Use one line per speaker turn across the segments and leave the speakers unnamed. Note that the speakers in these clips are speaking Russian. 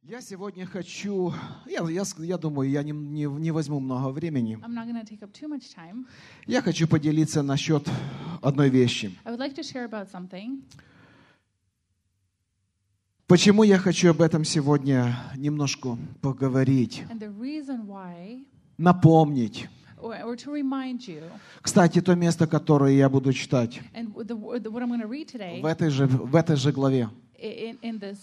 Я сегодня хочу, я думаю, я не возьму много времени.
I'm not going to take up too much time.
Я хочу поделиться насчет одной вещи.
I would like to share about something.
Почему я хочу об этом сегодня немножко поговорить,
And the reason why,
напомнить.
or to remind you,
Кстати, то место, которое я буду читать
and what I'm going to read today,
в этой же главе.
in this,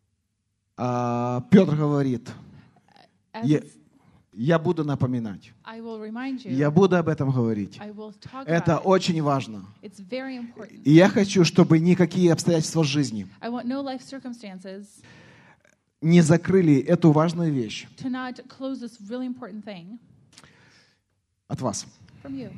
Петр говорит,
as
я буду напоминать,
I will remind you,
я буду об этом говорить.
I will talk
Это
about it.
очень важно.
It's very important.
И я хочу, чтобы никакие обстоятельства жизни
I want no life circumstances
не закрыли эту важную вещь
to not close this really important thing
от вас.
from you.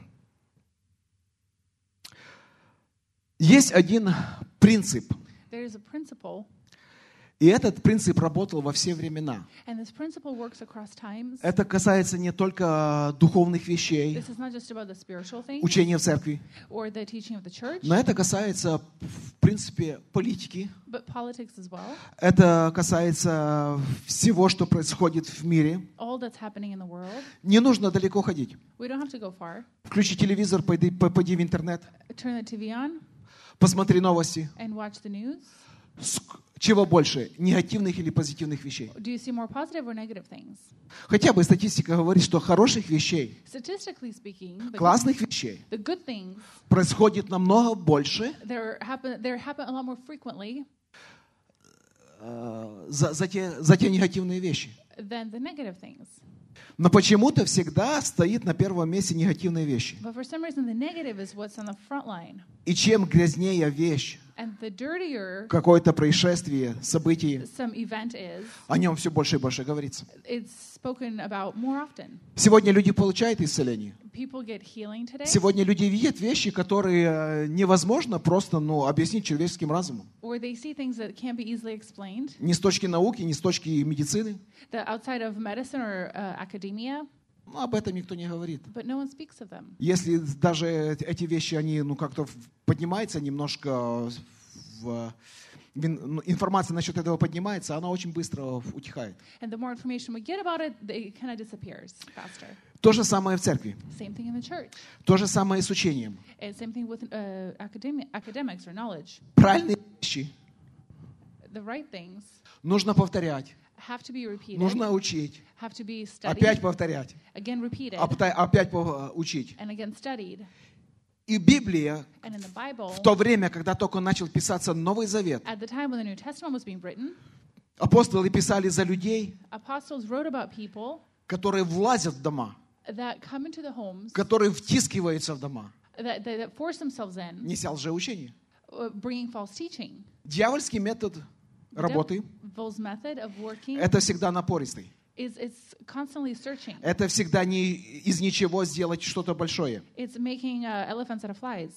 Есть один принцип,
There is a principle,
и этот принцип работал во все времена.
and this principle works across times.
Это касается не только духовных вещей,
This is not just about the spiritual things
учения в церкви,
or the teaching of the church,
но это касается, в принципе, политики.
but politics as well.
Это касается всего, что происходит в мире.
All that's happening in the world.
Не нужно далеко ходить.
We don't have to go far.
Включи телевизор, пойди в интернет,
Turn the TV on
посмотри новости.
and watch the news.
Чего больше, негативных или позитивных вещей?
Do you see more positive or negative things?
Хотя бы статистика говорит, что хороших вещей,
Statistically speaking,
классных вещей
the good things
происходит намного больше
they're happen a lot more frequently
за те негативные вещи.
than the negative things.
Но почему-то всегда стоит на первом месте негативные вещи.
But for some reason, the negative is what's on the front line.
И чем грязнее вещь,
And the dirtier
какое-то происшествие, событие,
some event is,
о нем все больше и больше говорится.
it's spoken about more often.
Сегодня люди получают исцеление.
People get healing today,
Сегодня люди видят вещи, которые невозможно просто объяснить человеческим разумом.
or they see things that can't be easily explained,
Ни с точки науки, ни с точки медицины.
that outside of medicine or academia,
Но об этом никто не говорит.
but no one speaks of them.
Если даже эти вещи, они как-то поднимаются немножко, информация насчет этого поднимается, она очень быстро утихает.
And the more information we get about it, it kind of disappears faster.
То же самое в церкви.
Same thing in the church.
То же самое и с учением.
And same thing with academics or knowledge.
Правильные вещи
The right things
нужно повторять,
have to be repeated,
нужно учить,
have to be studied,
опять повторять,
again repeated,
опять учить.
and again studied.
И Библия
And in the Bible,
в то время, когда только начал писаться Новый Завет,
at the time when the New Testament was being written,
апостолы писали за людей,
apostles wrote about people
которые влазят в дома,
that come into the homes,
которые втискиваются в дома,
that force themselves in,
неся лжеучение.
bringing false teaching.
Дьявольский метод работы
Devil's method of working
это всегда напористый.
it's constantly searching.
Это всегда не из ничего сделать что-то большое.
It's making elephants out of flies.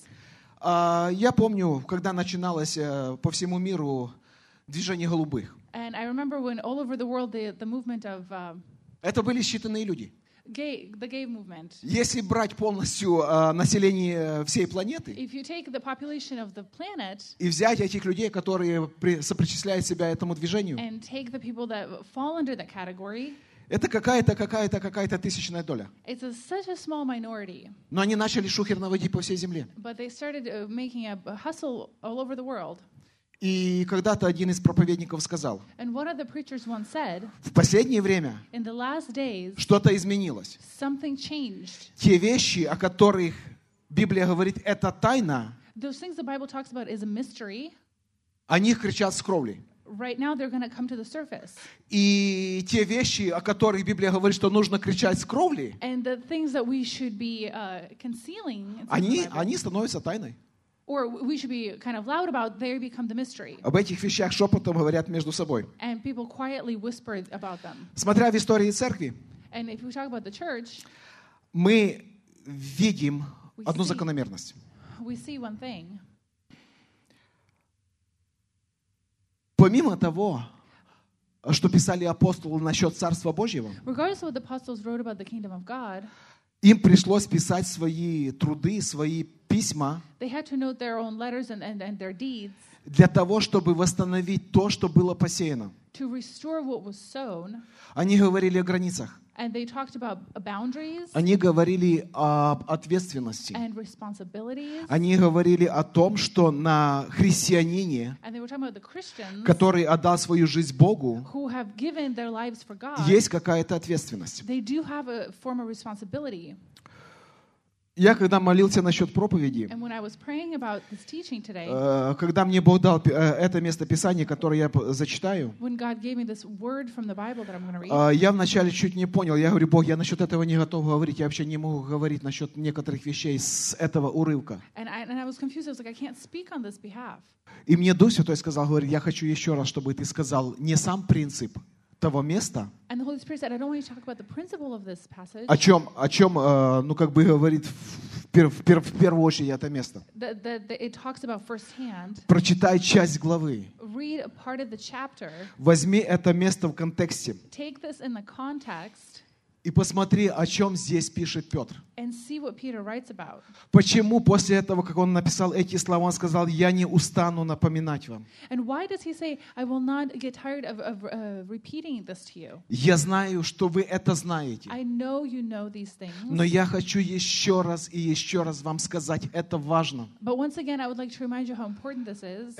Я помню, когда начиналось по всему миру движение голубых.
And I remember when all over the world the movement of
Это были считанные люди.
the gay movement.
Если брать полностью население всей планеты
If you take the population of the planet
и взять этих людей, которые сопричисляют себя этому движению,
and take the people that fall under that category,
это какая-то тысячная доля.
it's such a small minority.
Но они начали шухер наводить по всей земле.
But they started making a hustle all over the world.
И когда-то один из проповедников сказал,
And one of the preachers once said,
в последнее время
in the last days,
что-то изменилось.
something changed.
Те вещи, о которых Библия говорит, это тайна,
Those things the Bible talks about is a mystery.
о них кричат с кровли.
Right now, they're going to come to the surface.
И те вещи, о которых Библия говорит, что нужно кричать с кровли,
And the things that we should be concealing,
они становятся тайной.
or we should be kind of loud about, they become the mystery.
Об этих вещах шепотом говорят между собой.
And people quietly whisper about them.
Смотря в истории церкви,
And if we talk about the church,
мы видим одну закономерность.
we see one thing.
Помимо того, что писали апостолы насчет Царства Божьего,
Regardless of what the apostles wrote about the kingdom of God,
им пришлось писать свои труды, свои письма
they had to note their own letters and their deeds
для того, чтобы восстановить то, что было посеяно.
to restore what was sown.
Они говорили о границах.
And they talked about boundaries
Они говорили об ответственности.
and responsibilities.
Они говорили о том, что на христианине,
And they were talking about the Christians
который отдал свою жизнь Богу,
who have given their lives for God.
есть какая-то ответственность.
They do have a form of responsibility.
Я когда молился насчет проповеди,
And when I was praying about this teaching today,
когда мне Бог дал это место Писания, которое я зачитаю,
when God gave me this word from the Bible that I'm going to read,
я вначале чуть не понял. Я говорю: Бог, я насчет этого не готов говорить. Я вообще не могу говорить насчет некоторых вещей с этого урывка.
and I was confused. I was like, I can't speak on this behalf.
И мне Дух Святой сказал, говорит: я хочу еще раз, чтобы ты сказал не сам принцип того места,
And the Holy Spirit said, I don't want you to talk about the principle of this passage,
о чем, ну как бы говорит в первую очередь это место.
that it talks about firsthand.
Прочитай часть главы.
Read a part of the chapter,
Возьми это место в контексте
take this in the context,
и посмотри, о чем здесь пишет Петр.
and see what Peter writes about.
Почему после этого, как он написал эти слова, он сказал: я не устану напоминать вам.
And why does he say, I will not get tired of repeating this to you?
Я знаю, что вы это знаете.
I know you know these things.
Но я хочу еще раз и еще раз вам сказать, это важно.
But once again, I would like to remind you how important this is.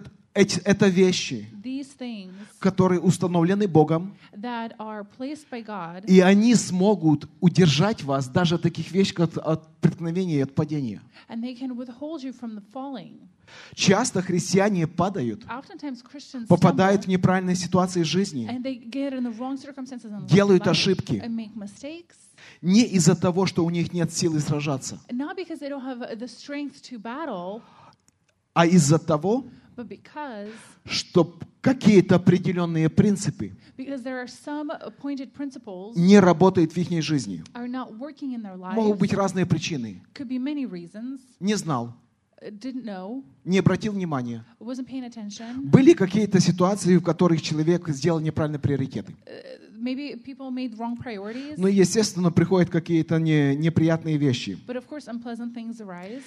Это вещи,
These things
которые установлены Богом,
that are placed by God,
и они смогут удержать вас даже от таких вещей, как от преткновения и от падения.
and they can withhold you from the falling.
Часто христиане падают,
Oftentimes Christians
попадают в
stumble,
неправильные ситуации жизни,
and they get in the wrong circumstances in
делают
life
ошибки.
and make mistakes.
Не из-за того, что у них нет силы сражаться,
Not because they don't have the strength to battle,
а из-за того,
but because
что какие-то определенные принципы
there are some appointed principles
не работают в их жизни.
are not working in their
Могут
lives.
быть разные причины.
Could be many reasons.
Не знал,
Didn't know,
не обратил внимания.
wasn't paying attention.
Были какие-то ситуации, в которых человек сделал неправильные приоритеты.
Maybe people made wrong priorities,
Но, естественно, приходят какие-то неприятные вещи.
but of course unpleasant things arise.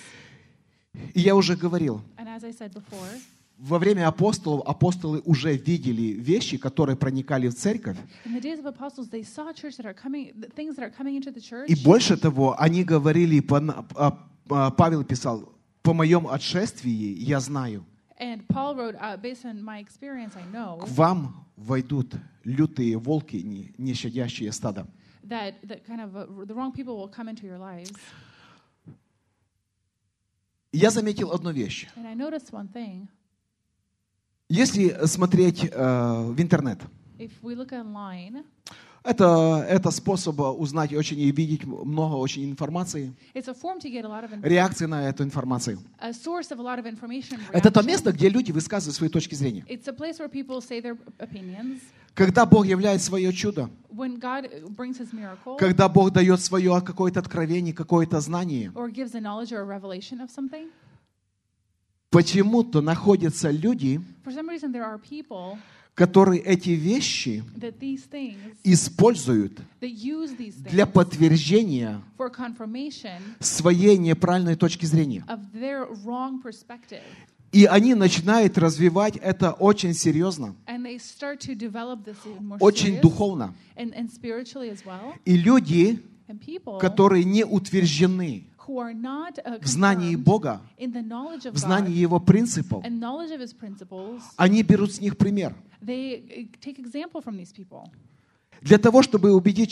И я уже говорил,
And as I said before,
во время апостолов апостолы уже видели вещи, которые проникали в церковь.
in the days of apostles, they saw things that are coming into the church.
И больше того, они говорили, Павел писал: по моем отшествии я знаю,
And Paul wrote, based on my experience, I know
к вам войдут лютые волки, не щадящие стада.
that kind of the wrong people will come into your lives.
Я заметил одну вещь.
And I noticed one thing.
Если смотреть в интернет,
If we look online,
это способ узнать очень и видеть много очень информации,
it's a form to get a lot of
реакции на эту информацию.
a source of a lot of information.
Это то
reaction.
место, где люди высказывают свои точки зрения.
It's a place where people say their opinions.
Когда Бог являет свое чудо,
When God brings His miracle
когда Бог дает свое какое-то откровение, какое-то знание,
or gives a knowledge or a revelation of something,
почему-то находятся люди,
for some reason there are people
которые эти вещи
that these things
используют
that use these things
для подтверждения
for confirmation
своей неправильной точки зрения.
of their wrong perspective.
И они начинают развивать это очень серьезно,
And they start to develop this even more
очень
serious
духовно.
and spiritually as well.
И люди,
And people
которые не утверждены
who are not
в знании
confirmed
Бога,
in the knowledge of
в знании
God
Его принципов,
and knowledge of His principles,
они берут с них пример.
they take example from these people.
Для того, чтобы убедить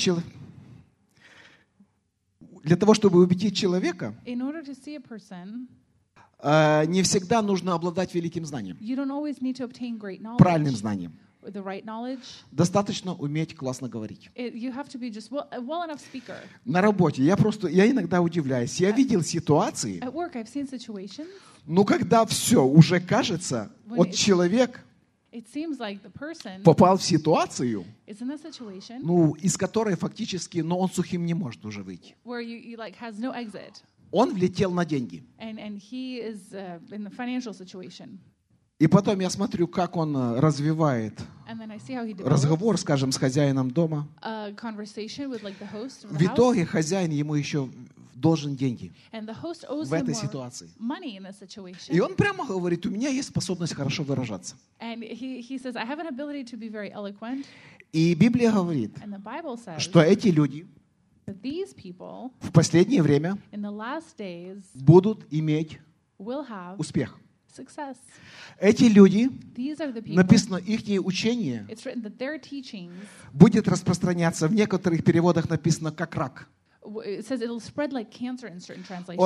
человека,
In order to see a person,
не всегда нужно обладать великим знанием,
you don't always need to obtain great
правильным
knowledge,
знанием.
or the right knowledge.
Достаточно уметь классно говорить.
You have to be just a well enough speaker.
На работе я иногда удивляюсь. Я видел ситуации,
At work, I've seen situations,
когда все уже кажется, вот человек
it seems like the person
попал в ситуацию,
is in a situation
из которой фактически, он сухим не может уже выйти.
where you like has no exit,
Он влетел на деньги.
and he is in the financial situation.
И потом я смотрю, как он развивает
And then I see how he develops
разговор, скажем, с хозяином дома.
a conversation with like the host of
В
the house.
итоге хозяин ему еще должен деньги
And the host owes
в
him
этой
more
ситуации.
money in this situation.
И он прямо говорит, у меня есть способность хорошо выражаться.
And he says, I have an ability to be very eloquent.
И Библия говорит,
And the Bible says
что эти люди
that these people
в последнее время
in the last days
будут иметь
will have
успех.
success.
Эти люди,
These are the people.
написано, их учение
It's written that their teachings,
будет распространяться, в некоторых переводах написано как рак.
it says it'll spread like cancer in certain translations.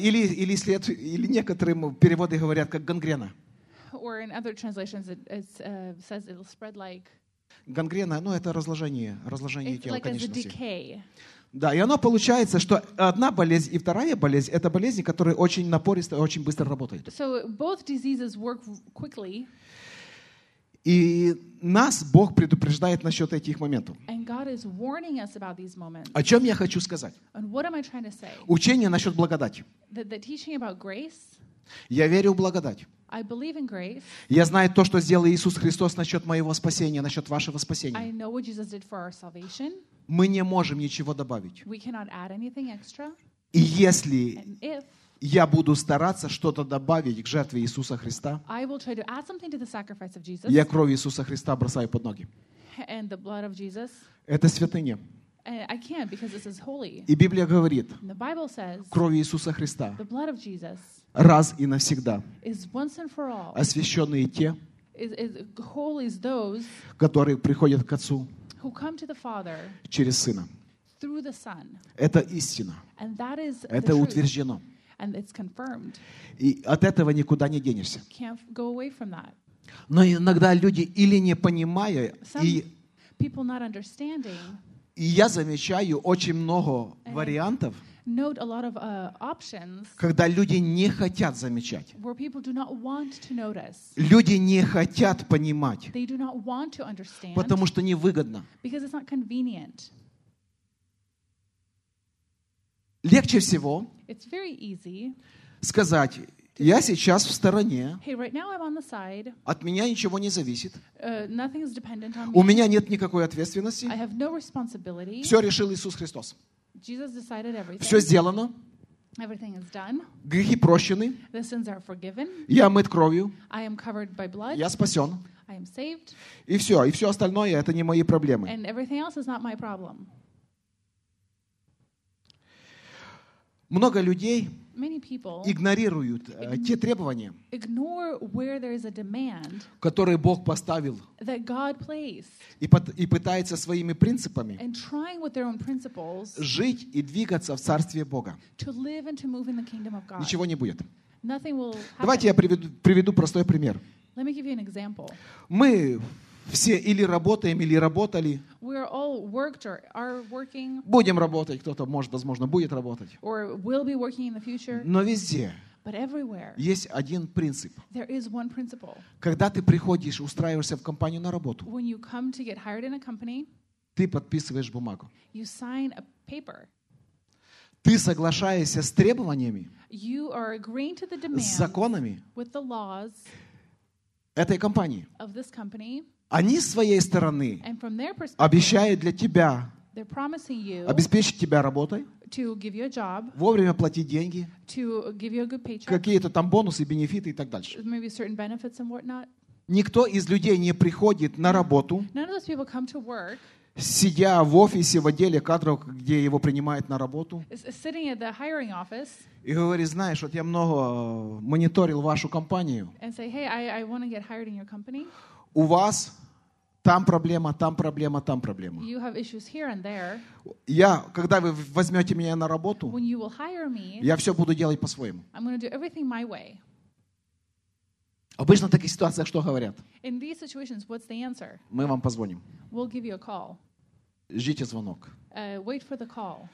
Или некоторые переводы говорят как гангрена.
Or in other translations, it says it'll spread like
Гангрена, это разложение
it's
тела,
like as a
конечно.
decay.
Да, и оно получается, что одна болезнь и вторая болезнь — это болезни, которые очень напористо и очень быстро работают.
So both diseases work quickly,
И нас Бог предупреждает насчет этих моментов.
and God is warning us about these moments.
О чем я хочу сказать?
And what am I trying to say?
Учение насчет благодати.
The teaching about grace,
Я верю в благодать.
I believe in grace.
Я знаю то, что сделал Иисус Христос насчет моего спасения, насчет вашего спасения.
I know what Jesus did for our salvation.
Мы не можем ничего добавить.
We cannot add anything extra.
И если
And if
я буду стараться что-то добавить к жертве Иисуса Христа,
I will try to add something to the sacrifice of Jesus
я кровь Иисуса Христа бросаю под ноги.
and the blood of Jesus,
Это святыня.
I can't because this is holy.
И Библия говорит,
And the Bible says
кровь Иисуса Христа
the blood of Jesus
раз и навсегда
is once and for all.
освященные те,
Is holy is those
которые приходят к Отцу
who come to the Father
через Сына.
through the Son.
Это истина.
And that is the
Это
truth.
утверждено.
And it's confirmed.
И от этого никуда не денешься.
Can't go away from that.
Но иногда люди или не понимая,
Some people not understanding
и я замечаю очень много вариантов,
note a lot of options
когда люди не хотят замечать.
where people do not want to notice.
Люди не хотят понимать,
They do not want to understand
потому что невыгодно.
because it's not convenient.
Легче всего
It's very easy.
сказать, я сейчас в стороне,
Hey, right now I'm on the side.
от меня ничего не зависит,
Nothing is dependent on
у
me.
меня нет никакой ответственности,
I have no responsibility.
все решил Иисус Христос.
Jesus decided everything.
Все сделано,
Everything is done.
грехи прощены,
The sins are forgiven.
я мыт кровью,
I am covered by blood.
я спасен.
I am saved.
И все остальное это не мои проблемы.
And everything else is not my problem.
Много людей
Many people
игнорируют те требования,
ignore where there is a demand
которые Бог поставил,
that God placed
и пытается своими принципами
and trying with their own principles
жить и двигаться в Царстве Бога.
to live and to move in the kingdom of God.
Ничего не будет.
Nothing will
Давайте я
happen.
приведу простой пример.
Let me give you an example.
Мы все или работаем, или работали.
We're all worked or are working
Будем работать, кто-то, возможно, будет работать.
or will be working in the future,
Но везде
but everywhere
есть один принцип.
there is one principle.
Когда ты приходишь, устраиваешься в компанию на работу,
When you come to get hired in a company,
ты подписываешь бумагу.
you sign a paper.
Ты соглашаешься с требованиями,
You are agreeing to the
с
demands
законами
with the laws
этой компании.
of this company,
Они с своей стороны
and from their perspective,
обещают для тебя
they're promising you
обеспечить тебя работой,
to give you a job,
вовремя платить деньги,
to give you a good paycheck,
какие-то там бонусы, бенефиты и так дальше.
maybe certain benefits and whatnot.
Никто из людей не приходит на работу,
None of those people come to work
сидя в офисе, в отделе кадров, где его принимают на работу,
sitting at the hiring office
и говорит, знаешь, вот я много мониторил вашу компанию.
and say, hey, I want to get hired in your company.
У вас там проблема, там проблема, там проблема.
You have issues here and there.
Когда вы возьмете меня на работу,
When you will hire me,
я все буду делать по-своему.
I'm going to do everything my way.
Обычно в таких ситуациях что говорят?
In these situations, what's the answer?
Мы вам позвоним.
We'll give you a call.
Ждите звонок.
Wait for the call.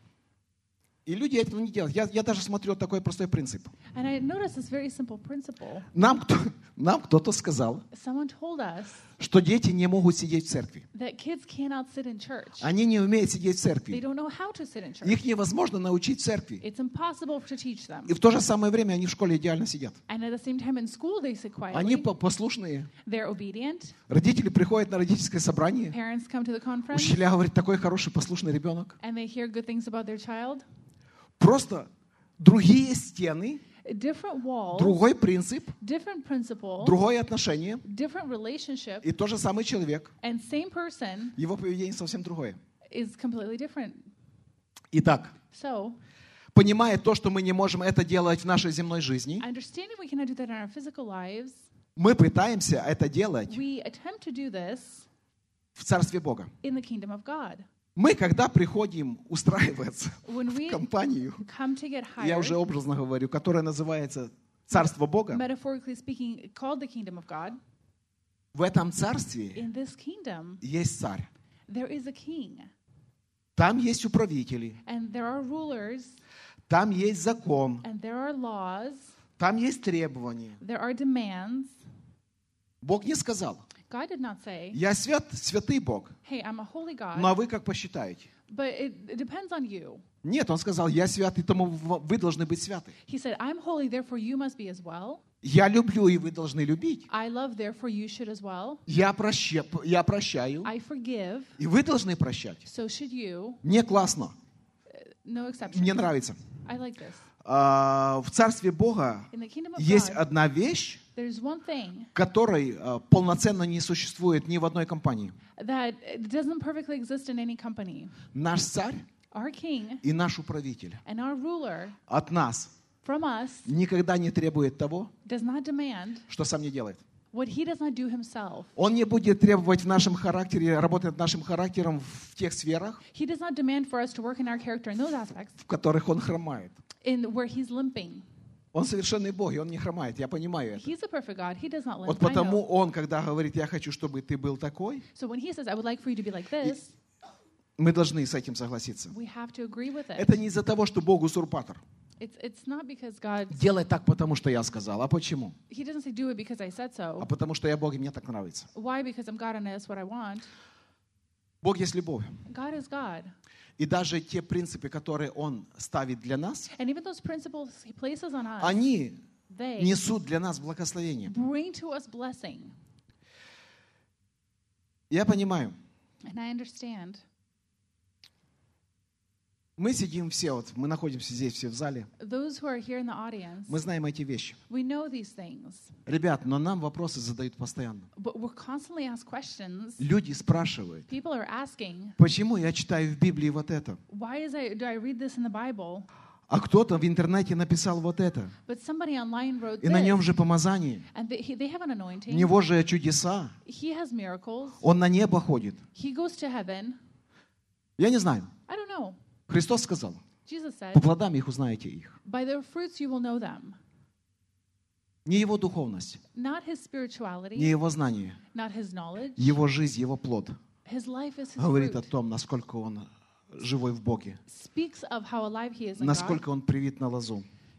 И люди этого не делают. Я даже смотрю такой простой принцип.
And I noticed this very simple principle.
Нам кто-то сказал,
Someone told us
что дети не могут сидеть в церкви.
that kids cannot sit in church.
Они не умеют сидеть в
They
церкви.
don't know how to sit in church.
Их невозможно научить в церкви.
It's impossible to teach them.
И в то же самое время они в школе идеально сидят.
And at the same time in school they sit
Они
quietly.
послушные.
They're obedient.
Родители приходят на родительское собрание.
Parents come to the conference
Учителя говорят, такой хороший, послушный ребенок.
and they hear good things about their child.
Просто другие стены,
different walls,
другой принцип,
different principles,
другое отношение,
different relationship,
и тот же самый человек,
and same person
его поведение совсем другое.
is completely different.
Итак,
So,
понимая то, что мы не можем это делать в нашей земной жизни,
understanding we cannot do that in our physical lives,
мы пытаемся это делать
we attempt to do this
в Царстве Бога.
in the kingdom of God.
Мы, когда приходим устраиваться
When
в
we
компанию,
come to get
я уже
hired,
образно говорю, которая называется Царство Бога,
metaphorically speaking, called the kingdom of God,
в этом царстве
in this kingdom,
есть царь.
there is a king,
Там есть управители,
and there are rulers,
там есть закон,
and there are laws,
там есть требования.
there are demands.
Бог не сказал:
God did not say,
я святый Бог,
hey, I'm a holy God,
ну а вы как посчитаете?
but it depends on you.
Нет, Он сказал: я святый, тому вы должны быть святы.
He said, I'm holy, therefore you must be as well.
Я люблю, и вы должны любить.
I love, therefore you should as well.
Я прощаю,
I forgive,
и вы должны прощать.
so should you.
Мне классно,
No exception.
мне нравится.
I like this.
В Царстве Бога
In the kingdom of
есть
God,
одна вещь,
there's one thing
которой полноценно не существует ни в одной компании.
that doesn't perfectly exist in any company.
Наш царь
Our king
и наш управитель
and our ruler
от нас
from us
никогда не требует того,
does not demand
что сам не делает.
what he does not do himself.
Он не будет требовать в нашем характере, работать над нашим характером в тех сферах,
He does not demand for us to work in our character in those aspects,
в которых он хромает.
in where he's limping.
Он совершенный Бог, и он не хромает, я понимаю это.
He's a perfect God. He does not limp.
Вот
I
потому
know.
он, когда говорит: я хочу, чтобы ты был такой,
So when he says, I would like for you to be like this,
мы должны с этим согласиться.
we have to agree with it.
Это не из-за того, что Бог узурпатор.
It's not because God,
Делай так, потому что я сказал. А почему?
he doesn't say do it because I said
А
so.
потому что я Бог, и мне так нравится.
Why? Because I'm God and that's what I want.
Бог есть любовь.
God is God.
И даже те принципы, которые Он ставит для нас,
And even those principles he places on us,
они
they
несут для нас благословение.
bring to us blessing.
Я понимаю.
And I understand.
Мы сидим все, мы находимся здесь все в зале.
Those who are here in the audience,
Мы знаем эти вещи.
we know these things,
Ребят, но нам вопросы задают постоянно.
but we're constantly asked questions.
Люди спрашивают:
People are asking,
почему я читаю в Библии вот это?
why do I read this in the Bible?
А кто-то в интернете написал вот это.
But somebody online wrote
И на нем
this,
же помазание.
and they have an
У
anointing.
него же чудеса.
He has miracles.
Он на небо ходит.
He goes to heaven.
Я не знаю.
I don't know.
Христос сказал:
Jesus said,
по плодам их узнаете их.
by their fruits you will know them.
Не его духовность,
Not his
не
spirituality,
его знание,
not his knowledge.
его жизнь, его плод
His life is his
говорит о
fruit.
том, насколько он живой в Боге,
Speaks of how alive he is in God.
насколько он привит на лозу.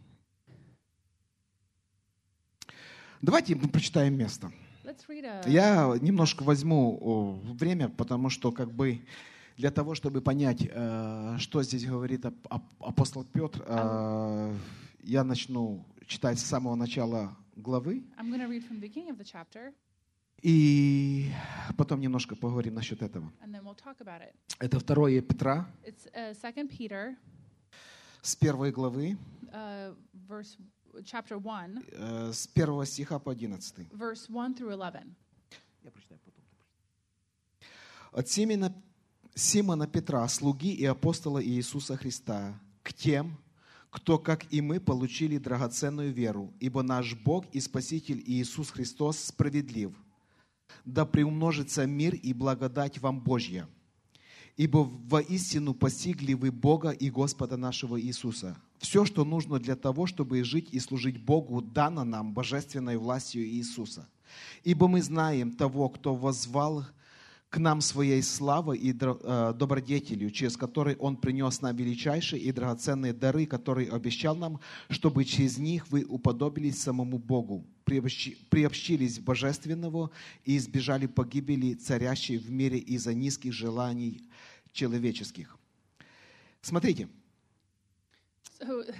Давайте мы прочитаем место.
Let's read a.
Я немножко возьму время, потому что как бы для того, чтобы понять, что здесь говорит апостол Петр, я начну читать с самого начала главы,
I'm going to read from the beginning of the chapter,
и потом немножко поговорим насчет этого.
and then we'll talk about it.
Это 2 Петра
It's 2 Peter,
с 1 главы,
chapter 1,
с 1 стиха по 11.
verse 1 through 11.
Я прочитаю потом. От Симона Петра, слуги и апостола Иисуса Христа, к тем, кто, как и мы, получили драгоценную веру, ибо наш Бог и Спаситель Иисус Христос справедлив. Да приумножится мир и благодать вам Божья. Ибо воистину постигли вы Бога и Господа нашего Иисуса. Все, что нужно для того, чтобы жить и служить Богу, дано нам божественной властью Иисуса. Ибо мы знаем того, кто воззвал к нам своей славой и добродетелью, через который Он принес нам величайшие и драгоценные дары, которые обещал нам, чтобы через них вы уподобились самому Богу, приобщились божественного и избежали погибели, царящей в мире из-за низких желаний человеческих. Смотрите,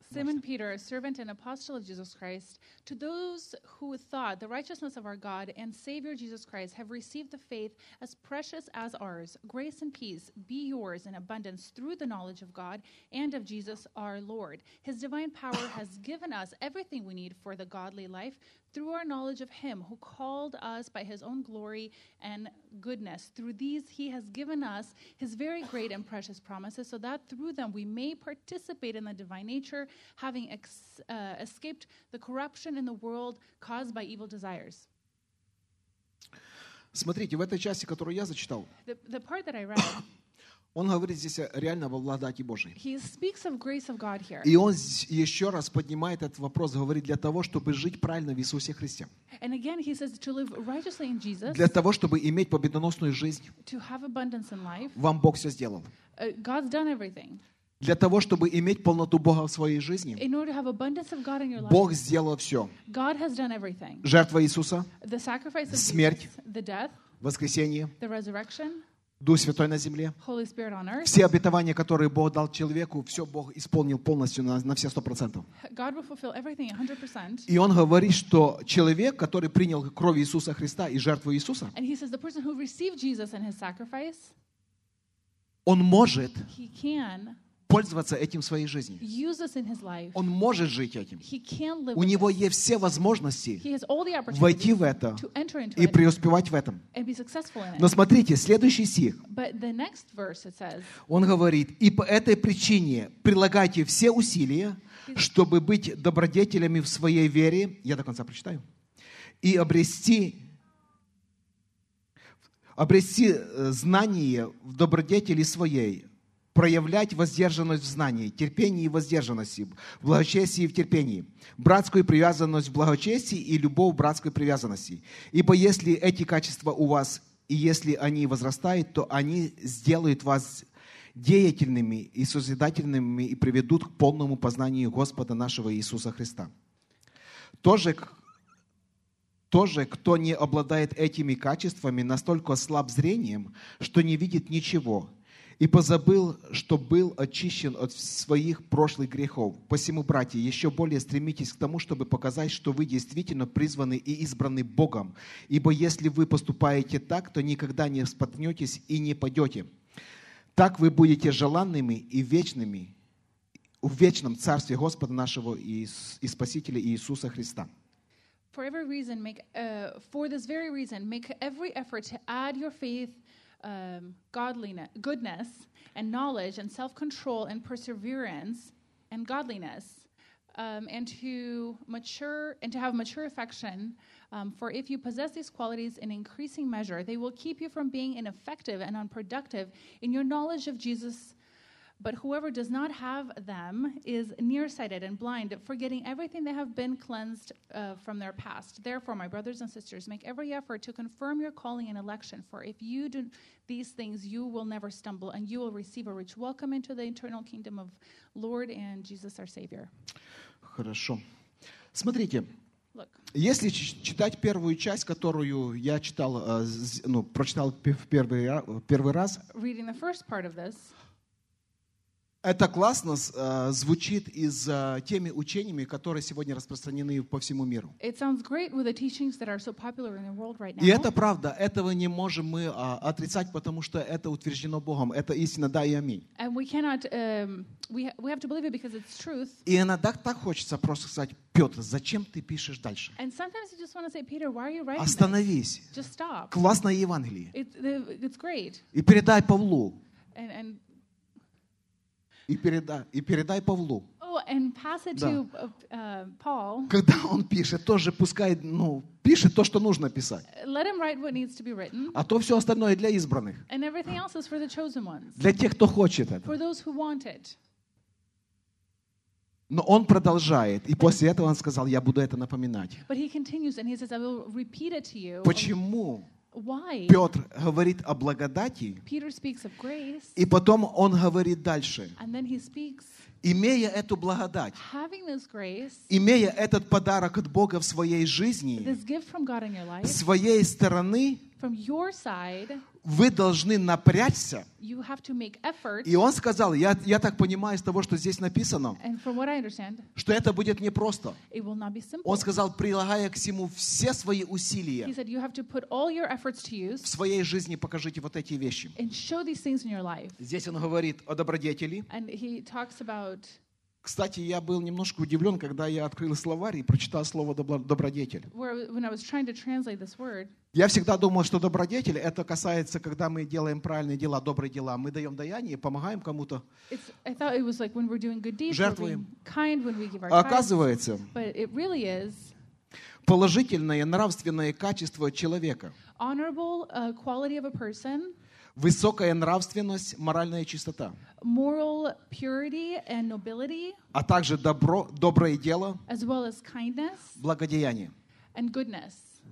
Simon Peter, a servant and apostle of Jesus Christ, to those who thought the righteousness of our God and Savior Jesus Christ have received the faith as precious as ours, grace and peace be yours in abundance through the knowledge of God and of Jesus our Lord. His divine power has given us everything we need for the godly life through our knowledge of Him who called us by His own glory and goodness. Through these He has given us His very great and precious promises, so that through them we may participate in the divine nature, having escaped the corruption in the world caused by evil desires.
Смотрите, в этой части, которую я зачитал,
The part that I read,
он говорит здесь реально о благодати Божией.
he speaks of grace of God here.
И он еще раз поднимает этот вопрос, говорит, для того, чтобы жить правильно в Иисусе Христе.
And again, he says to live righteously in Jesus,
Для того, чтобы иметь победоносную жизнь,
to have abundance in life.
вам Бог все сделал.
God's done everything.
Для того, чтобы иметь полноту Бога в своей жизни,
In order to have abundance of God in your life,
Бог сделал все.
God has done everything.
Жертва Иисуса,
The sacrifice of
Смерть.
Jesus, the death,
воскресение,
the resurrection,
Дух Святой на земле.
Holy Spirit on earth.
Все обетования, которые Бог дал человеку, все Бог исполнил полностью на все 100%.
God will fulfill everything 100%.
И он говорит, что человек, который принял кровь Иисуса Христа и жертву Иисуса,
And he says the person who received Jesus and his sacrifice,
он может
he can
пользоваться этим в своей жизни.
use this in his life.
Он может жить этим.
He can live
У
with
него
it.
есть все возможности
He has all the
войти
opportunities
в это
to enter into
и
it
преуспевать в этом.
and be successful in
Но
it.
смотрите, следующий стих,
But the next verse it says,
он говорит, и по этой причине прилагайте все усилия, чтобы быть добродетелями в своей вере, я до конца прочитаю, и обрести знание в добродетели своей, проявлять воздержанность в знании, терпении и воздержанности, в благочестии и в терпении, братскую привязанность в благочестии и любовь в братской привязанности. Ибо если эти качества у вас, и если они возрастают, то они сделают вас деятельными и созидательными и приведут к полному познанию Господа нашего Иисуса Христа. Тоже, кто не обладает этими качествами, настолько слаб зрением, что не видит ничего, и позабыл, что был очищен от своих прошлых грехов. Посему, братья, еще более стремитесь к тому, чтобы показать, что вы действительно призваны и избраны Богом. Ибо если вы поступаете так, то никогда не споткнетесь и не падете. Так вы будете желанными и вечными в вечном Царстве Господа нашего и Спасителя Иисуса Христа.
for this very reason, make every effort to add your faith, godliness, goodness, and knowledge, and self-control, and perseverance, and godliness, and to have mature affection. For if you possess these qualities in increasing measure, they will keep you from being ineffective and unproductive in your knowledge of Jesus. But whoever does not have them is nearsighted and blind, forgetting everything they have been cleansed from their past. Therefore, my brothers and sisters, make every effort to confirm your calling and election. For if you do these things, you will never stumble, and you will receive a rich welcome into the eternal kingdom of Lord and Jesus our Savior.
Хорошо. Смотрите,
Look,
если читать первую часть, которую я читал, прочитал в первый раз,
reading the first part of this,
это классно звучит из теми учениями, которые сегодня распространены по всему миру.
it sounds great with the teachings that are so popular in the world right now.
И это правда, этого не можем мы отрицать, потому что это утверждено Богом, это истина, да и аминь.
And we cannot, we have to believe it because it's truth.
И иногда так хочется просто сказать, Петр, зачем ты пишешь дальше?
And sometimes you just want to say, Peter, why are you writing this?
Остановись.
Just stop.
Классное Евангелие.
It's great.
И передай Павлу.
And
И передай Павлу.
and pass it to Paul.
Когда он пишет, тоже пускай, пишет то, что нужно писать.
Let him write what needs to be written.
А то все остальное для избранных.
And everything else is for the chosen ones.
Для тех, кто хочет это.
For those who want it.
Но он продолжает. И после этого он сказал, я буду это напоминать.
But he continues and he says, I will repeat it to you.
Почему
Why?
Петр говорит о благодати,
Peter speaks of grace.
и потом он говорит дальше.
And then he speaks,
Имея эту благодать,
having this grace,
имея этот подарок от Бога в своей жизни,
this gift from God in your life,
с своей стороны
from your side,
вы должны напрячься
you you have to make effort.
И он сказал, я так понимаю из того, что здесь написано,
And from what I understand,
что это будет непросто.
it will not be simple.
Он сказал, прилагая к всему все свои
He
усилия
said you have to put all your efforts to use
в своей жизни, покажите вот эти вещи.
and show these things in your life.
Здесь он говорит о добродетели.
And he talks about,
Кстати, я был немножко удивлен, когда я открыл словарь и прочитал слово добродетель.
when I was trying to translate this word,
Я всегда думал, что добродетель это касается, когда мы делаем правильные дела, добрые дела. Мы даем даяние, помогаем кому-то.
I thought it was like when we're doing good deeds, we're
Жертвуем.
being kind when we give our
А
tithes.
оказывается,
But it really is
положительное нравственное качество человека,
honorable quality of a person,
высокая нравственность, моральная чистота,
moral purity and nobility,
а также доброе дело,
as well as kindness
благодеяние.
and goodness.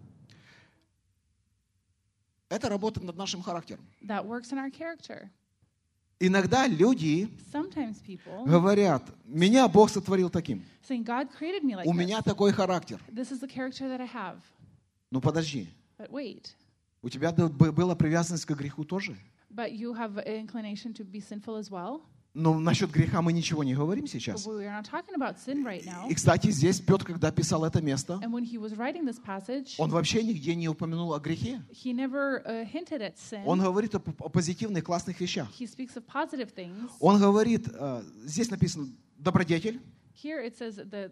Это работает над нашим характером.
That works in our character.
Иногда люди
Sometimes people
говорят, меня Бог сотворил таким,
saying, God created me like
у
this.
меня такой характер.
This is the character that I have.
Ну подожди,
But wait,
у тебя была привязанность к греху тоже?
but you have an inclination to be sinful as well.
Но насчет греха мы ничего не говорим
But
сейчас.
we are not talking about sin right now.
И, кстати, здесь Петр, когда писал это место,
And when he was writing this passage,
он вообще нигде не упомянул о грехе.
he never hinted at sin.
Он говорит о позитивных, классных вещах.
He speaks of positive things.
Он говорит, здесь написано, добродетель,
Here it says the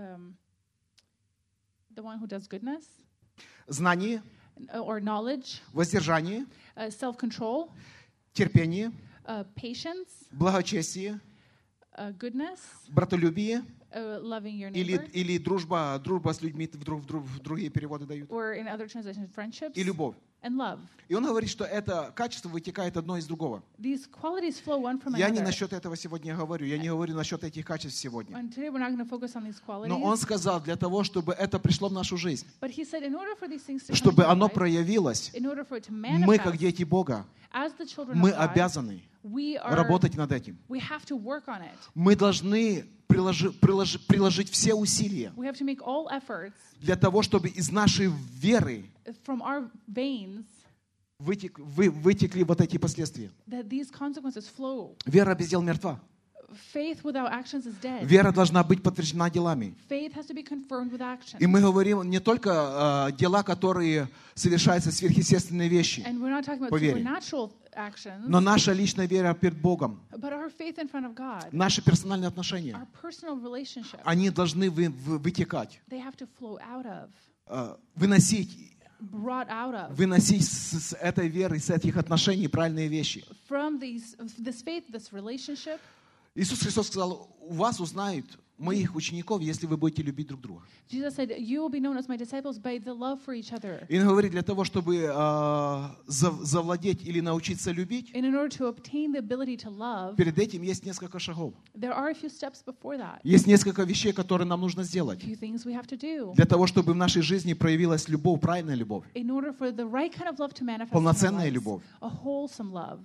one who does goodness
знание,
or knowledge,
воздержание,
self-control,
терпение,
patience,
благочестие,
goodness,
братолюбие
loving your neighbor,
или дружба с людьми, в другие переводы дают,
or in other translations, friendships,
и любовь.
and love.
И он говорит, что это качество вытекает одно из другого.
These qualities flow one from
Я не
another.
насчет этого сегодня говорю, я не говорю насчет этих качеств сегодня.
And today we're not going to focus on these qualities.
Но он сказал, для того, чтобы это пришло в нашу жизнь,
But he said, in order for these things to come
чтобы
into our
оно
life,
проявилось,
in order for it to
мы, как
manifest,
дети Бога,
as the children
мы
of God,
обязаны
we are,
работать над этим.
we have to work on it.
Мы должны приложить все усилия
We have to make all efforts
для того, чтобы из нашей веры
from our veins
вытекли вот эти последствия.
that these consequences flow.
Вера без дел мертва.
Faith without actions is dead.
Вера должна быть подтверждена делами.
Faith has to be confirmed with action.
И мы говорим не только дела, которые совершаются сверхъестественные вещи,
And we're not talking about
по вере.
supernatural actions,
но наша личная вера перед Богом,
but our faith in front of God,
наши персональные отношения,
our personal relationship,
они должны вытекать,
they have to flow out of,
выносить
brought out of,
с этой веры, с этих отношений правильные вещи.
from this faith, this relationship.
Иисус Христос сказал, у вас узнают моих учеников, если вы будете любить друг друга.
Jesus said, you will be known as my disciples by the love for each other.
И он говорит, для того, чтобы завладеть или научиться любить,
And in order to obtain the ability to love,
перед этим есть несколько шагов.
there are a few steps before that.
Есть несколько вещей, которые нам нужно
A
сделать.
few things we have to do
Для того, чтобы в нашей жизни проявилась любовь, правильная любовь.
in order for the right kind of love to manifest in our
Полноценная
lives,
любовь.
a wholesome love.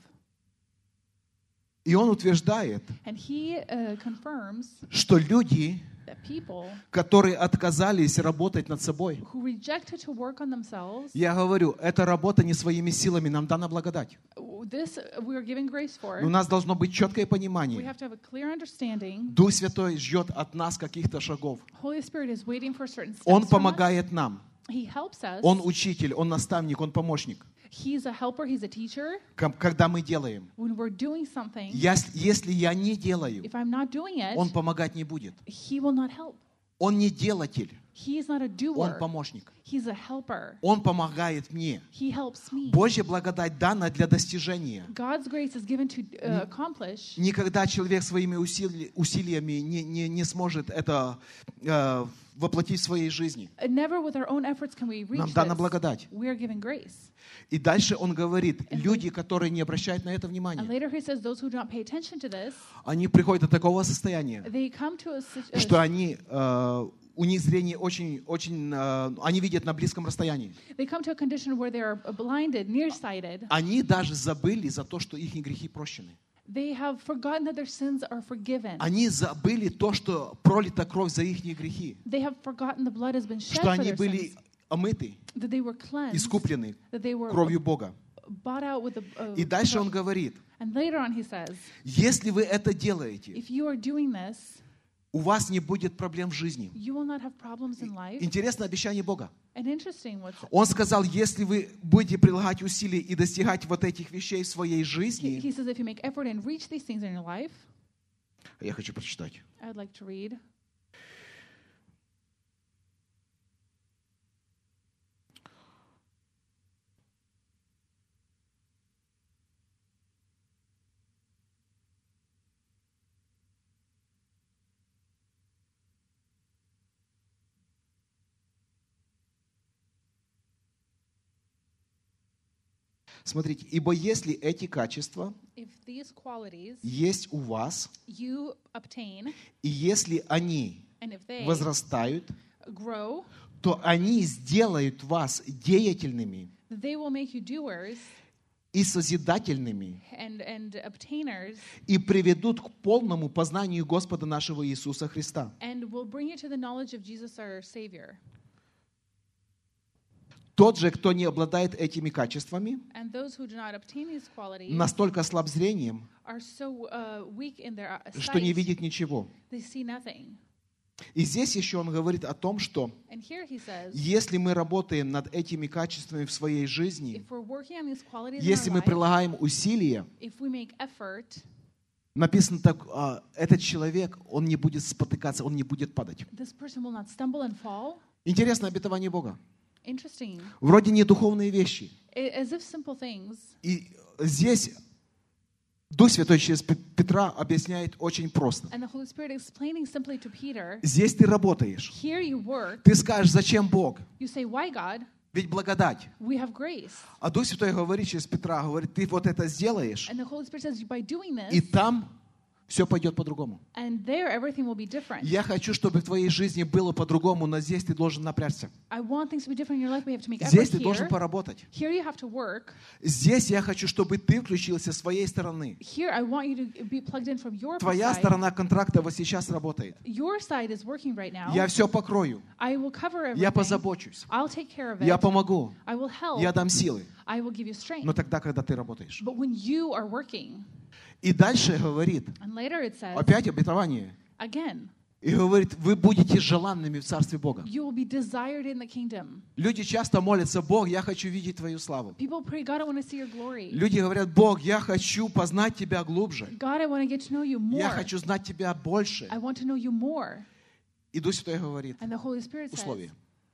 И он утверждает,
And he confirms
что люди,
that people
которые отказались работать над собой,
who rejected to work on themselves,
я говорю, это работа не своими силами, нам дана благодать.
this we are giving grace for.
У нас должно быть четкое
We
понимание.
have to have a clear understanding.
Дух Святой ждет от нас каких-то шагов.
Holy Spirit is waiting for certain steps
Он
from us.
помогает нам.
He helps us.
Он учитель, он наставник, он помощник.
He's a helper, he's a teacher.
Когда мы делаем.
When we're doing something,
Если я не делаю,
if I'm not doing it,
он помогать не будет.
he will not help.
Он не делатель,
He's not a doer.
он помощник.
He's a helper.
Он помогает мне.
He helps me.
Божья благодать дана для достижения.
God's grace is given to accomplish.
Никогда человек своими усилиями не сможет это воплотить в своей жизни.
Never with our own efforts can we reach
Нам дана
this.
благодать.
We are given grace.
И дальше он говорит, люди, которые не обращают на это
And
внимания,
later he says, those who do not pay attention to this,
они приходят до такого состояния,
they come to a
что у них зрение очень, они видят на близком расстоянии.
they come to a condition where they are blinded, nearsighted.
Они даже забыли за то, что их грехи прощены.
They have forgotten that their sins are forgiven.
Они забыли то, что пролита кровь за их грехи,
They have forgotten the blood has been shed
что
for
они
their
были
sins.
омыты,
That they were cleansed.
искуплены
That they were
кровью Бога.
bought out with
И дальше он говорит,
And later on he says,
если вы это делаете,
if you are doing this,
у вас не будет проблем в жизни.
you will not have problems in life.
Интересное обещание Бога.
And interesting what's
Он сказал, если вы будете прилагать усилия и достигать вот этих вещей в своей жизни,
he says if you make effort and reach these things in your life,
я хочу прочитать.
I would like to read.
Смотрите, ибо если эти качества
If these qualities
есть у вас,
you obtain,
и если они
and if they
возрастают,
grow,
то они сделают вас деятельными
they will make you doers
и созидательными
and obtainers
и приведут к полному познанию Господа нашего Иисуса Христа.
and will bring you to the knowledge of Jesus our Savior.
Тот же, кто не обладает этими качествами,
And those who do not obtain these qualities
настолько слаб зрением,
are so weak in their
что не
sight,
видит ничего.
they see nothing.
И здесь еще он говорит о том, что
And here he says,
если мы работаем над этими качествами в своей жизни,
if we're working on these qualities
если
in
мы
our life,
прилагаем усилия,
if we make effort,
написано так, этот человек, он не будет спотыкаться, он не будет падать.
this person will not stumble and fall.
Интересное обетование Бога.
Interesting.
Вроде не духовные вещи.
As if simple things.
И здесь Дух Святой через Петра объясняет очень просто.
And the Holy Spirit explaining simply to Peter,
Здесь ты работаешь.
here you work,
Ты скажешь, зачем Бог?
you say, why God?
Ведь благодать.
We have grace.
А Дух Святой говорит через Петра, говорит, ты вот это сделаешь,
And the Holy Spirit says, by doing
и
this,
там все пойдет по-другому.
and there everything will be different.
Я хочу, чтобы в твоей жизни было по-другому, но здесь ты должен напрячься.
I want things to be different in your life, but you have to make
Здесь
effort
ты должен
here.
поработать.
Here you have to work.
Здесь я хочу, чтобы ты включился с своей стороны.
Here I want you to be plugged in from your
Твоя
side.
сторона контракта вот сейчас работает.
Your side is working right now.
Я все покрою.
I will cover
Я
everything.
позабочусь.
I'll take care of it.
Я помогу.
I will help.
Я дам силы.
I will give you strength.
Но тогда, когда ты работаешь.
But when you are working,
И дальше говорит,
and later it says,
опять обетование.
again,
И говорит, вы будете желанными в Царстве Бога.
you will be desired in the kingdom.
Люди часто молятся, Бог, я хочу видеть Твою славу.
People pray, God, I want to see your glory.
Люди говорят, Бог, я хочу познать Тебя глубже.
God, I want to get to know you more.
Я хочу знать Тебя больше.
I want to know you more.
И Дух Святой говорит,
And the Holy Spirit says,
условия.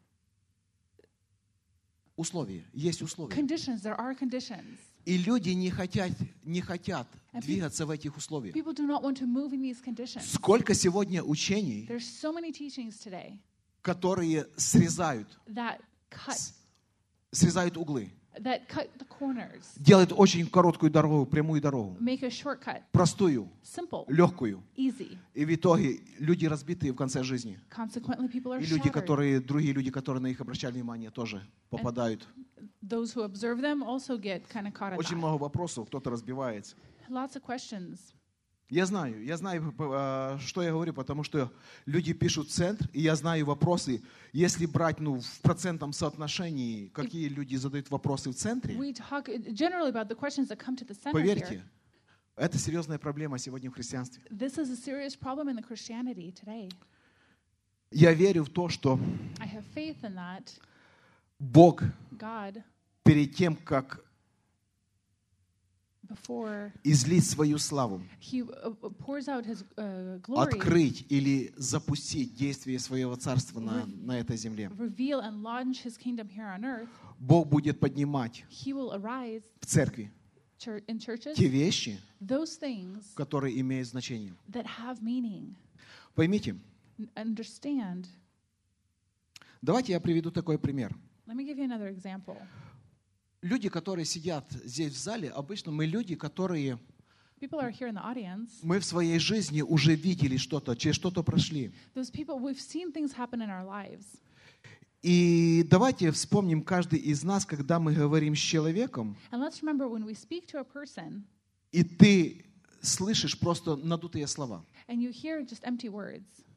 Условия. Есть условия.
conditions, there are conditions.
И люди не хотят двигаться в этих условиях.
People do not want to move in these conditions.
Сколько сегодня учений,
There's so many teachings today
которые срезают
that cut
углы,
the corners,
делают очень короткую дорогу, прямую дорогу,
make a shortcut,
простую,
simple,
легкую.
easy.
И в итоге люди разбитые в конце жизни.
Consequently, people are
И люди,
shattered.
другие люди, которые на них обращали внимание, тоже попадают.
Those who observe them also get kind of caught in
Очень
that.
много вопросов, кто-то разбивается.
Lots of questions.
Я знаю, что я говорю, потому что люди пишут центр, и я знаю вопросы. Если брать в процентном соотношении, какие люди задают вопросы в центре,
We talk generally about the questions that come to the center
поверьте,
here.
это серьезная проблема сегодня в христианстве.
This is a serious problem in the Christianity today.
Я верю в то, что
I have faith in that.
Бог
God,
перед тем, как
before
излить свою славу,
He pours out His glory,
открыть или запустить действие своего царства на этой земле,
reveal and launch His kingdom here on earth,
Бог будет поднимать
He will arise
в церкви
in churches
те вещи,
those things
которые имеют значение.
that have meaning.
Поймите,
Understand.
давайте я приведу такой пример.
Let me give you another example.
Люди, которые сидят здесь в зале, обычно мы люди, которые
People are here in the audience.
мы в своей жизни уже видели что-то, через что-то прошли.
Those people, we've seen things happen in our lives.
И давайте вспомним каждый из нас, когда мы говорим с человеком,
And let's remember when we speak to a person
и ты слышишь просто надутые слова.
and you hear just empty words.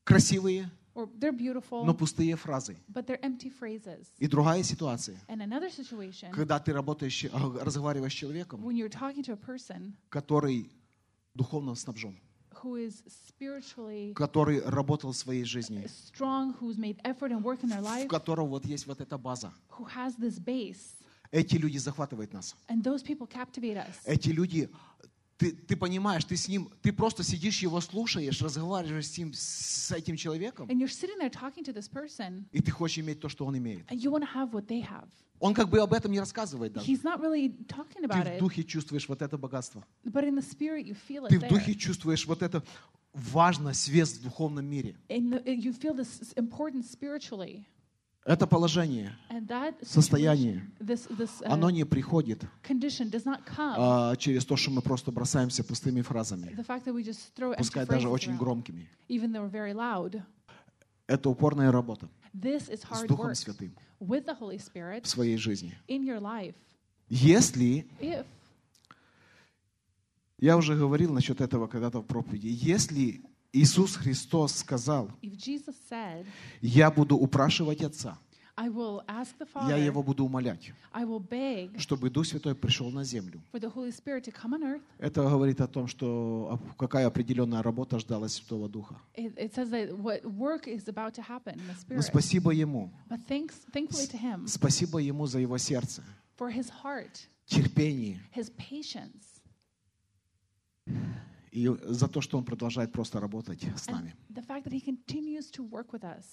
красивые,
or they're beautiful,
но пустые фразы.
but they're empty phrases.
И другая ситуация,
And another situation,
когда ты разговариваешь с человеком,
when you're talking to a person
который духовно снабжен,
who is spiritually
который работал в своей жизни,
strong, who's made effort and work in their
в
life,
которого вот есть вот эта база.
who has this base,
Эти люди захватывают нас.
and those people captivate us.
Эти люди, ты понимаешь, ты с ним, ты просто сидишь, его слушаешь, разговариваешь с этим человеком,
And you're sitting there talking to this person,
и ты хочешь иметь то, что он имеет.
and you want to have what they have.
Он как бы об этом не рассказывает даже.
He's not really talking
Ты
about
в
it,
духе чувствуешь вот это богатство.
but in the spirit you feel it
Ты в
there.
духе чувствуешь вот это важность, вес в духовном мире.
You feel this importance spiritually.
Это положение,
And that
состояние,
situation, this
оно не приходит
condition does not come.
через то, что мы просто бросаемся пустыми фразами,
The fact that we just throw empty
пускай даже
phrases
очень
around,
громкими.
even though we're very loud.
Это упорная работа
This is
с
hard
Духом
work
Святым
with the Holy Spirit
в своей жизни.
in your life.
Если,
If,
я уже говорил насчет этого когда-то в проповеди, если Иисус Христос сказал,
if Jesus said,
я буду упрашивать Отца,
I will ask the
я
Father,
Его буду умолять,
I will beg
чтобы Дух Святой пришел на землю.
for the Holy Spirit to come on earth.
Это говорит о том, что какая определенная работа ждала Святого Духа.
It says that what work is about to happen in the
Но
Spirit.
спасибо Ему.
But thankfully to Him
Спасибо Ему за Его сердце,
for His heart,
терпение
His patience,
и за то, что Он продолжает просто работать с
and
нами.
the fact that He continues to work with us.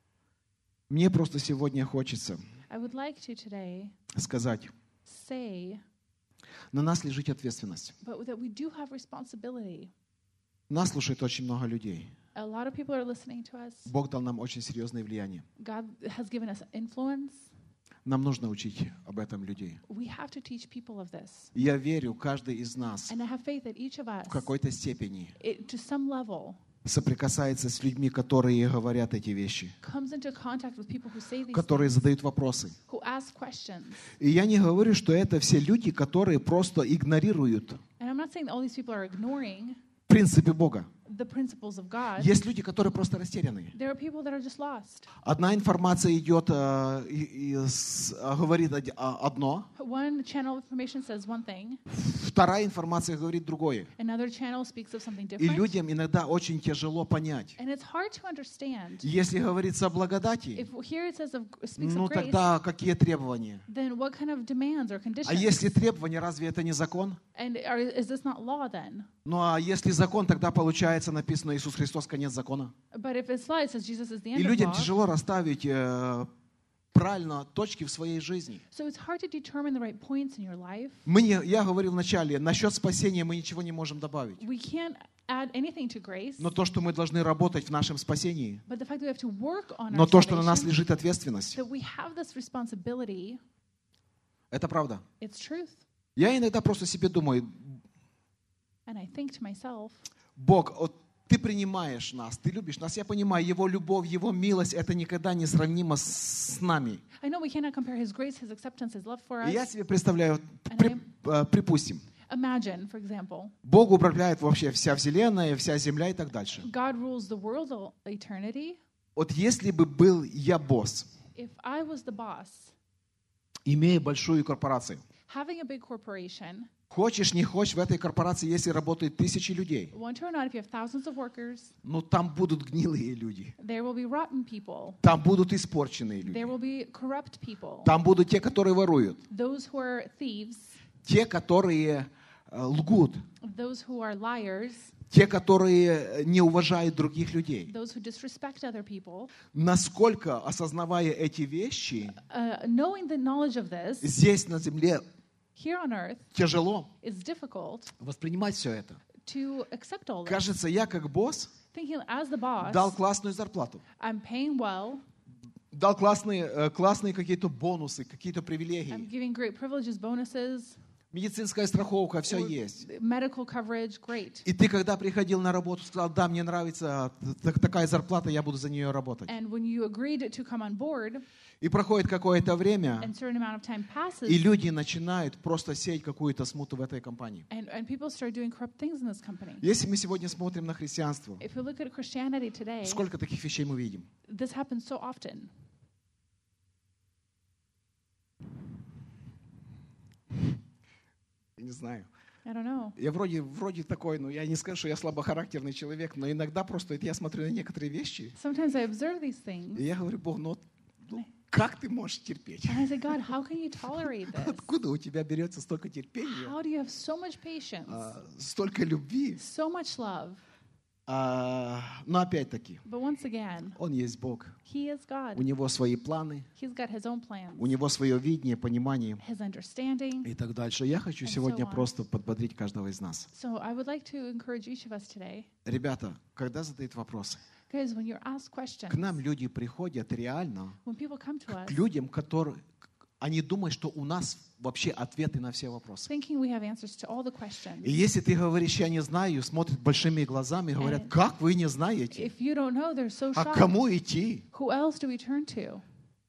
Мне просто сегодня хочется
I would like to today
сказать,
say,
на нас лежит ответственность.
but that we do have responsibility.
Нас слушает очень много людей.
A lot of people are listening to us.
Бог дал нам очень серьезное влияние.
God has given us influence.
Нам нужно учить об этом людей.
We have to teach people of this.
И я верю, каждый из нас
And I have faith that each of us,
в какой-то степени
to some level,
соприкасается с людьми, которые говорят эти вещи,
comes into contact with people who say these
которые
things,
задают вопросы.
who ask questions.
И я не говорю, что это все люди, которые просто игнорируют
And I'm not saying that all these people are ignoring
принципы Бога.
the principles of God.
Есть люди, которые просто растеряны.
There are people that are just lost.
Одна информация идет, говорит одно,
One channel of information says one thing,
вторая информация говорит другое.
another channel speaks of something
И
different.
людям иногда очень тяжело понять.
And it's hard to understand.
Если говорится о благодати,
If here it says speaks
ну
of grace,
тогда какие требования?
then what kind of demands or conditions?
А если требования, разве это не закон?
And is this not law then?
Ну а если закон, тогда получается написано Иисус Христос, конец закона.
But if it's law, it says Jesus is the
И
end of
людям
law.
тяжело расставить правильно точки в своей жизни.
So it's hard to determine the right points in your life.
Я говорил вначале, насчет спасения мы ничего не можем добавить.
We can't add anything to grace,
Но то, что мы должны работать в нашем спасении,
but the fact that we have to work on
но
our
то, что на нас
salvation,
лежит ответственность,
that we have this responsibility,
это правда.
it's truth.
Я иногда просто себе думаю,
And I think to myself,
Бог, вот ты принимаешь нас, ты любишь нас. Я понимаю, Его любовь, Его милость, это никогда не сравнимо с нами.
I know we cannot compare His grace, His acceptance, His love for
И я
us.
себе представляю, припустим,
Imagine, for example,
Бог управляет вообще вся вселенная, вся земля и так дальше.
God rules the world all eternity.
Вот если бы был я босс,
If I was the boss,
имея большую корпорацию,
having a big corporation,
хочешь, не хочешь, в этой корпорации, если работают тысячи людей,
want to or not, if you have thousands of workers,
ну там будут гнилые люди,
there will be rotten people.
там будут испорченные люди,
There will be corrupt people.
там будут те, которые воруют,
Those who are thieves,
те, которые лгут,
those who are liars,
те, которые не уважают других людей.
those who disrespect other people.
Насколько, осознавая эти вещи,
Knowing the knowledge of this,
здесь на земле
here on earth,
тяжело
is difficult
воспринимать все это.
to accept all this.
Кажется, я как босс
Thinking as the boss,
дал классную зарплату,
I'm paying well,
дал классные какие-то бонусы, какие-то
I'm
привилегии.
giving great privileges, bonuses,
Медицинская страховка, все
or
есть.
medical coverage, great.
И ты, когда приходил на работу, сказал, да, мне нравится такая зарплата, я буду за нее работать.
And when you agreed to come on board,
И проходит какое-то время,
and a certain amount of time passes,
и люди начинают просто сеять какую-то смуту в этой компании.
and people start doing corrupt things in this company.
Если мы сегодня смотрим на христианство,
If you look at Christianity today,
сколько таких вещей мы видим?
this happens so often.
Я не знаю.
I don't know.
Я вроде такой, я не скажу, что я слабохарактерный человек, но иногда просто я смотрю на некоторые вещи,
Sometimes I observe these things,
и я говорю, Бог, как ты можешь терпеть?
and I say, God, how can you tolerate this?
Откуда у тебя берется столько терпения,
How do you have so much patience,
столько любви?
so much love?
Но опять-таки,
But once again,
Он есть Бог.
He is God.
У Него свои планы,
He's got His own plans,
у Него свое видение, понимание
His understanding.
и так дальше. Я хочу
And
сегодня
so on.
просто подбодрить каждого из нас.
So I would like to encourage each of us today,
Ребята, когда задают вопросы,
guys, when you're asked questions,
к нам люди приходят реально,
when people come to
к
us
людям, которые... Они думают, что у нас вообще ответы на все вопросы.
thinking we have answers to all the questions.
И если ты говоришь, я не знаю, смотрят большими глазами и говорят, как вы не знаете?
If you don't know, they're so
А
shocked.
к кому идти?
Who else do we turn to?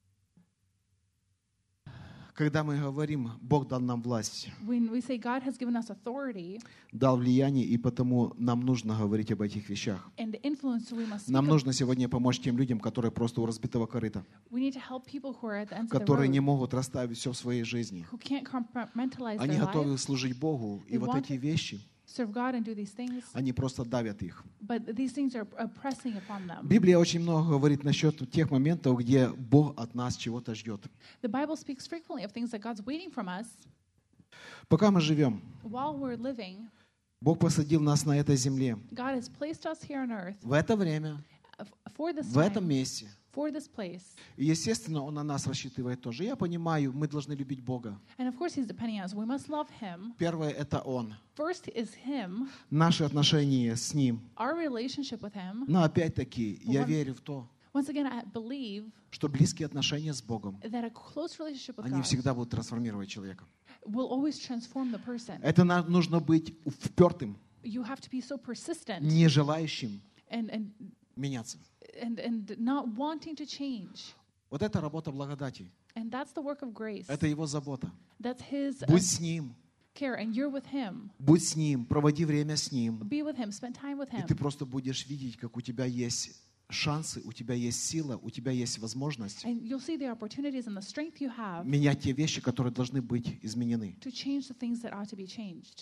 Когда мы говорим, Бог дал нам власть,
When we say God has given us authority
дал влияние, и потому нам нужно говорить об этих вещах.
and influence, we must speak
Нам
of,
нужно сегодня помочь тем людям, которые просто у разбитого корыта,
we need to help people who are at the ends of the
которые не
road,
могут расставить все в своей жизни.
who can't compartmentalize
Они
their
готовы
lives,
служить Богу, и
They
вот
want
эти
to-
вещи,
serve God and do these things,
они просто давят их.
but these things are pressing upon them.
Библия очень много говорит насчет тех моментов, где Бог от нас чего-то ждет.
The Bible speaks frequently of things that God's waiting from us
Пока мы живем,
while we're living.
Бог посадил нас на этой земле.
God has placed us here on earth
В это время,
for this
в этом
time,
месте.
for this place.
И, естественно, Он на нас рассчитывает тоже. Я понимаю, мы должны любить Бога.
And of course, He's depending on us. We must love Him.
Первое — это Он.
First is Him,
Наши отношения с Ним.
our relationship with Him.
Но опять-таки, я
One-
верю в то,
Once again, I believe
что близкие отношения с Богом,
that a close relationship with
они
God
всегда будут трансформировать человека.
will always transform the person.
Это нужно быть впертым,
You have to be so persistent
не желающим
and
меняться.
not wanting to change.
Вот это работа благодати.
And that's the work of grace.
Это Его забота.
That's His
Будь с Ним.
care, and you're with Him.
Будь с Ним, проводи время с Ним.
Be with Him, spend time with
И ты
Him.
просто будешь видеть, как у тебя есть шансы, у тебя есть сила, у тебя есть возможность
And you'll see the opportunities and the strength you have
менять те вещи, которые должны быть изменены.
to change the things that ought to be changed.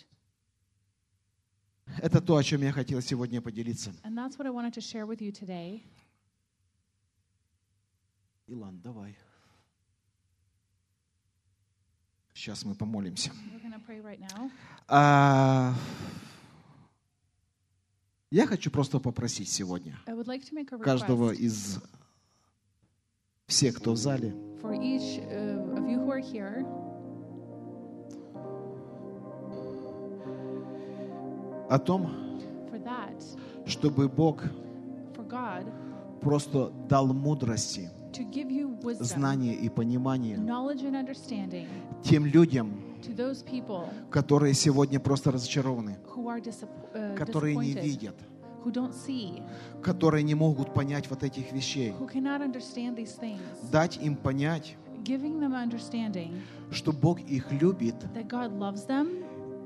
Это то, о чем я хотел сегодня поделиться.
And that's what I wanted to share with you today.
Илан, давай. Сейчас мы помолимся.
We're going to pray right now.
Я хочу просто попросить сегодня
I would like to make a
каждого
request
из всех, кто в зале,
for each of you who are here
о том,
for that,
чтобы Бог
for God
просто дал мудрости,
to give you wisdom,
знания и понимание
knowledge and understanding
тем людям,
to those people
которые сегодня просто разочарованы,
who are
которые не
disappointed,
видят,
who don't see,
которые не могут понять вот этих вещей.
who cannot understand these things.
Дать им понять,
Giving them understanding
что Бог их любит,
that God loves them,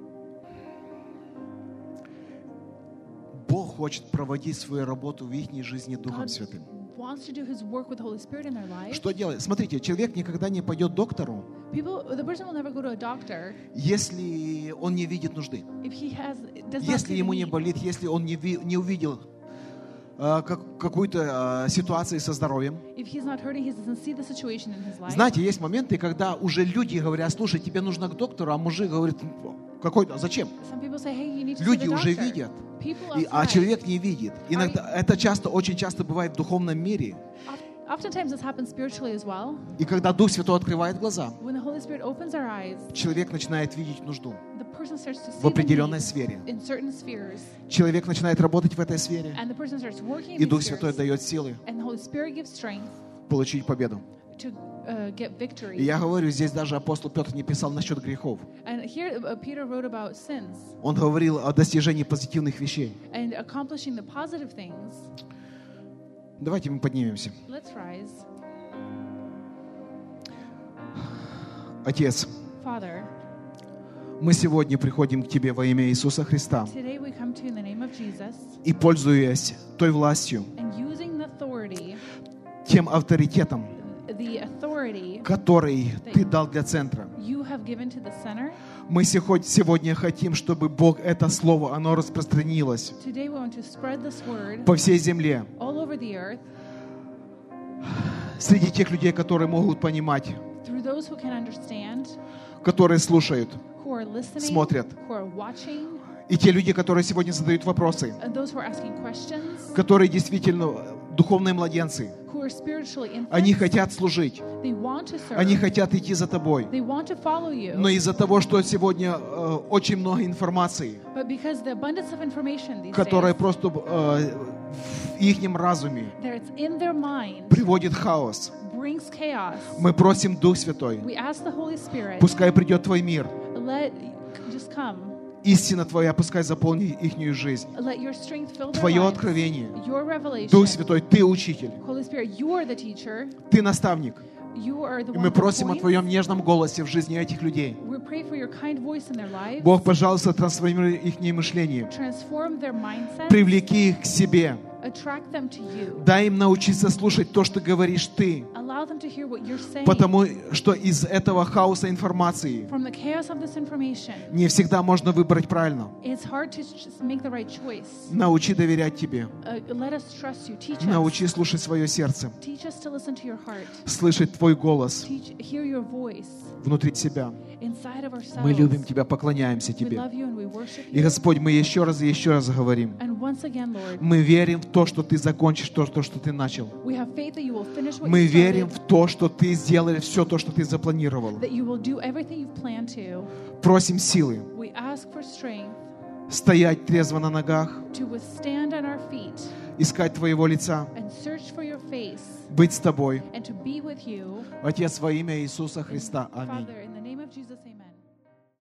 Бог хочет проводить свою работу в их жизни Духом
God
Святым.
wants to do His work with the Holy Spirit in their life.
Что делать? Смотрите, человек никогда не пойдет к доктору,
The person will never go to a doctor
если он не видит нужды.
if he does not
Если
see
ему
the
не
need.
болит, если он не увидел какую-то ситуацию со здоровьем.
If he's not hurting, he doesn't see the situation in his life.
Знаете, есть моменты, когда уже люди говорят, слушай, тебе нужно к доктору, а мужик говорит, какой-то, зачем?
Some people say, hey, you need to see
Люди
the
уже
doctor.
видят,
People
а
outside.
человек не видит. Иногда, это очень часто бывает в духовном мире.
Oftentimes this happens spiritually as well.
И когда Дух Святой открывает глаза,
When the Holy Spirit opens our eyes,
человек начинает видеть нужду
the person starts to see
в определенной
the
сфере.
need in certain spheres,
Человек начинает работать в этой сфере,
and the person starts working in
и
these
Дух Святой
spheres,
дает силы
and the Holy Spirit gives strength
получить победу.
to get victory.
И я говорю, здесь даже апостол Петр не писал насчет грехов.
And here Peter wrote about sins
Он говорил о достижении позитивных вещей.
and accomplishing the positive things.
Давайте мы поднимемся.
Let's rise.
Отец,
Father,
мы сегодня приходим к Тебе во имя Иисуса Христа
today we come to you in the name of Jesus
и, пользуясь той властью,
and using the authority,
тем авторитетом,
the authority
который Ты дал для центра,
you have given to the center.
мы сегодня хотим, чтобы Бог это слово, оно распространилось
Today we want to spread this word
по всей земле,
all over the earth
среди тех людей, которые могут понимать,
through those who can understand,
которые слушают,
who are listening,
смотрят,
who are watching,
и те люди, которые сегодня задают вопросы,
and those who are asking questions,
которые действительно духовные младенцы.
who are spiritually infants.
Они хотят служить,
They want to serve.
они хотят идти за Тобой.
They want to follow you.
Но из-за того, что сегодня очень много информации,
But because the abundance of information these
которая
days,
просто в ихнем разуме
that it's in their mind,
приводит хаос,
brings chaos.
мы просим Дух Святой,
We ask the Holy Spirit,
пускай придет Твой мир,
just come.
истина Твоя пускай заполнит ихнюю жизнь,
Let your strength fill their
Твое
lives.
откровение.
Your revelation.
Дух Святой, Ты учитель,
Holy Spirit, you are the teacher.
Ты наставник.
You are the
И
one
мы
who
просим о
points.
Твоем нежном голосе в жизни этих людей.
We pray for your kind voice in their lives.
Бог, пожалуйста, трансформируй их мышление.
Transform their mindset.
Привлеки их к себе.
Attract them to you.
Дай им научиться слушать то, что говоришь Ты.
Allow them to hear what you're saying.
Потому что из этого хаоса информации
From the chaos of this information,
не всегда можно выбрать правильно.
it's hard to just make the right choice.
Научи доверять Тебе.
Let us trust you. Teach us.
Научи слушать свое сердце.
Teach us to listen to your heart.
Слышать Твой голос
Hear your voice
внутри себя.
inside of ourselves.
Мы любим Тебя, поклоняемся
We
Тебе.
love you and we worship
И,
you.
Господь, мы еще раз и еще раз говорим.
And once again, Lord,
Мы верим в то, что Ты закончишь то, что Ты начал.
we have faith that you will finish what
Мы
you
верим
started,
в то, что Ты сделали все то, что Ты запланировал.
that you will do everything you've planned to.
Просим силы
We ask for strength
стоять трезво на ногах,
to withstand on our feet
искать Твоего лица,
and search for your face
быть с Тобой.
and to be with you.
Отец, во имя Иисуса Христа. Аминь.
Father, in